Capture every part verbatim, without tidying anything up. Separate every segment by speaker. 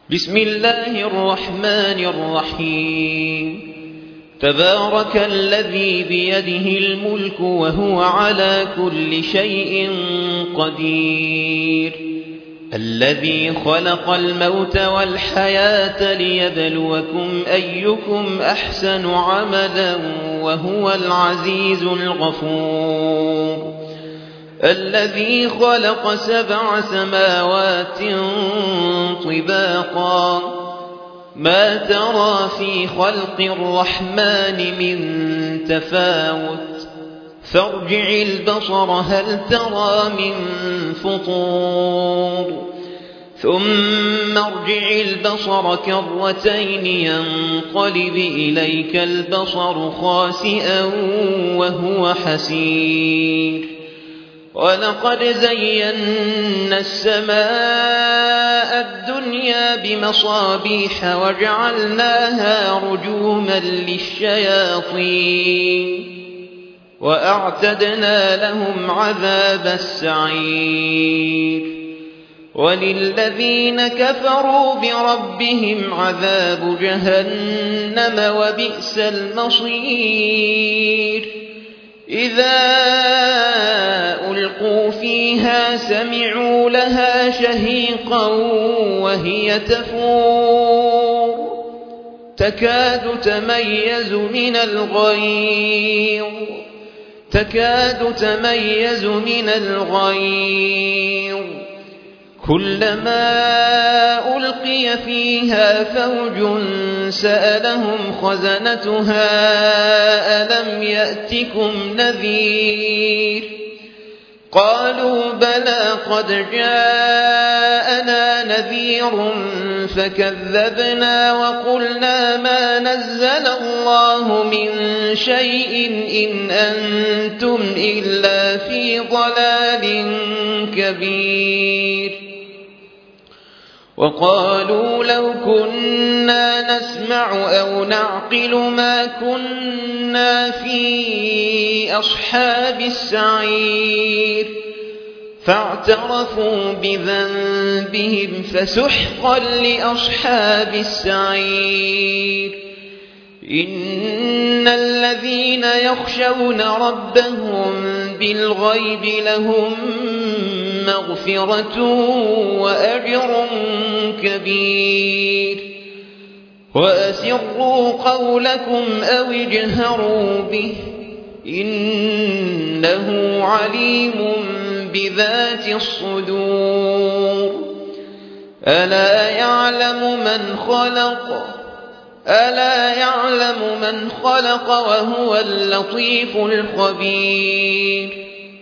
Speaker 1: بسم الله الرحمن الرحيم. تبارك الذي بيده الملك وهو على كل شيء قدير، الذي خلق الموت والحياة ليبلوكم أيكم أحسن عملا وهو العزيز الغفور، الذي خلق سبع سماوات طباقا ما ترى في خلق الرحمن من تفاوت فارجع البصر هل ترى من فطور ثم ارجع البصر كرتين ينقلب إليك البصر خاسئا وهو حسير، ولقد زينا السماء الدنيا بمصابيح وجعلناها رجوما للشياطين وأعتدنا لهم عذاب السعير، وللذين كفروا بربهم عذاب جهنم وبئس المصير. إذا ألقوا فيها سمعوا لها شهيقا وهي تفور تكاد تميز من الغيظ تكاد تميز من الغيظ كلما ألقي فيها فوج سألهم خزنتها ألم يأتكم نذير قالوا بلى قد جاءنا نذير فكذبنا وقلنا ما نزل الله من شيء إن أنتم إلا في ضلال كبير. وقالوا لو كنا نسمع أو نعقل ما كنا في أصحاب السعير فاعترفوا بذنبهم فسحقا لأصحاب السعير. إن الذين يخشون ربهم بالغيب لهم مغفرة وأجر كبير. وأسروا قولكم أو اجهروا به إنه عليم بذات الصدور. ألا يعلم من خلق ألا يعلم من خلق وهو اللطيف الخبير.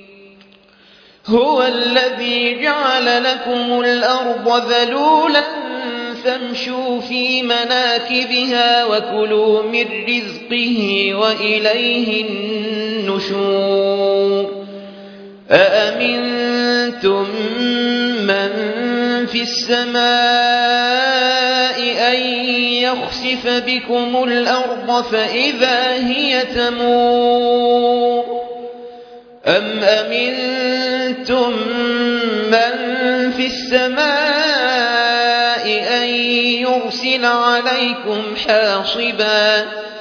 Speaker 1: هو الذي جعل لكم الأرض ذلولا فامشوا في مناكبها وكلوا من رزقه وإليه النشور. أأمنتم من في السماء أن يخسف بكم الأرض فإذا هي تمور أم أمنتم من في السماء أن يرسل عليكم حاصبا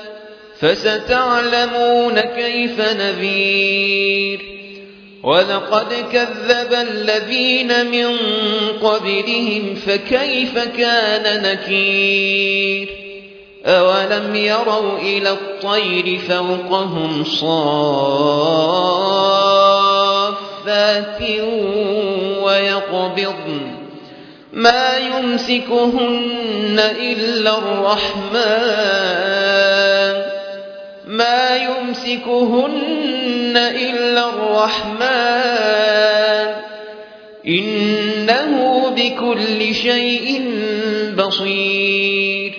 Speaker 1: فستعلمون كيف نذير. ولقد كذب الذين من قبلهم فكيف كان نكير. أولم يروا إلى الطير فوقهم صافات ويقبضن ما يمسكهن إلا الرحمن ما يمسكهن إلا الرحمن إنه بكل شيء بصير.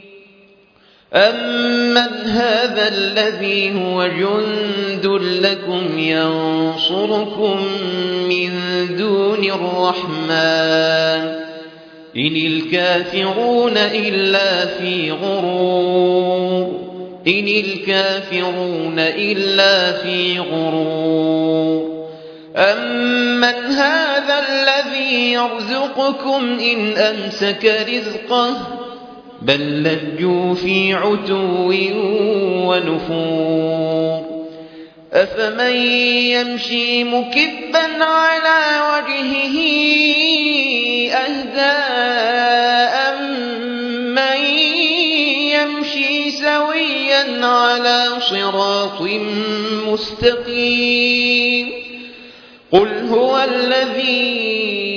Speaker 1: أمن هذا الذي هو جند لكم ينصركم من دون الرحمن إن الكافرون إلا في غرور إن الكافرون إلا في غرور. أمن هذا الذي يرزقكم إن أمسك رزقه بل لجوا في عتو ونفور أفمن يمشي مكبا على وجهه أهدى أمن يمشي سويا على صراط مستقيم قل هو الذي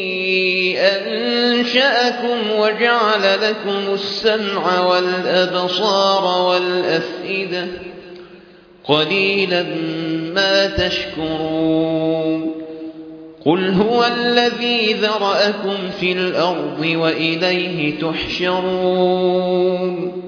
Speaker 1: أنشأكم وجعل لكم السمع والأبصار والأفئدة قليلا ما تشكرون قل هو الذي ذرأكم في الأرض وإليه تحشرون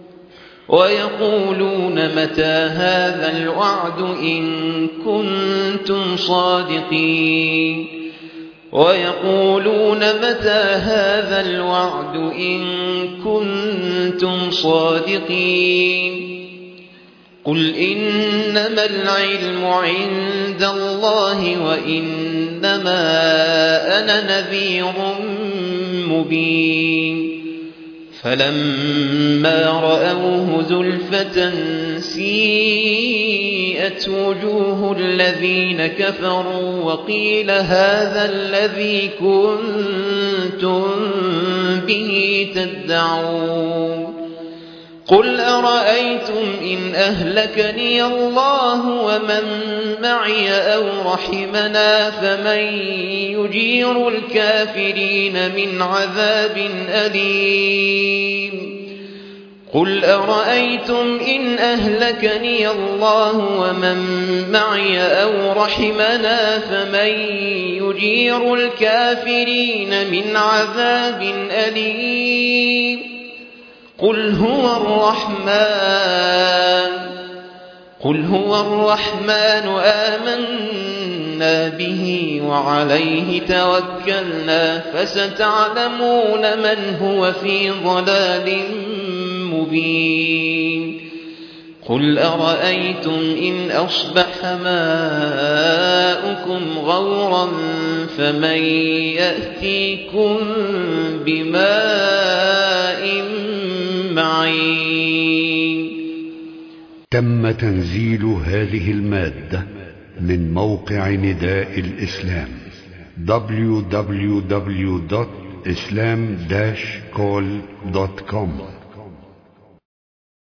Speaker 1: ويقولون متى هذا الوعد إن كنتم صادقين ويقولون متى هذا الوعد إن كنتم صادقين قل إنما العلم عند الله وإنما أنا نذير مبين فلما رأوه زلفة سيئت وجوه الذين كفروا وقيل هذا الذي كنتم به تدعون قل أرأيتم إن أهلكني الله ومن معي أو رحمنا فمن يجير الكافرين من عذاب أليم قل أرأيتم إن أهلكني الله ومن معي أو رحمنا فمن يجير الكافرين من عذاب أليم قل هو الرحمن قل هو الرحمن آمنا به وعليه توكلنا فستعلمون من هو في ضلال مبين قل أرأيتم إن أصبح ماؤكم غورا فمن يأتيكم بماء معين.
Speaker 2: تم تنزيل هذه المادة من موقع نداء الإسلام دبليو دبليو دبليو دوت إسلام داش كول دوت كوم.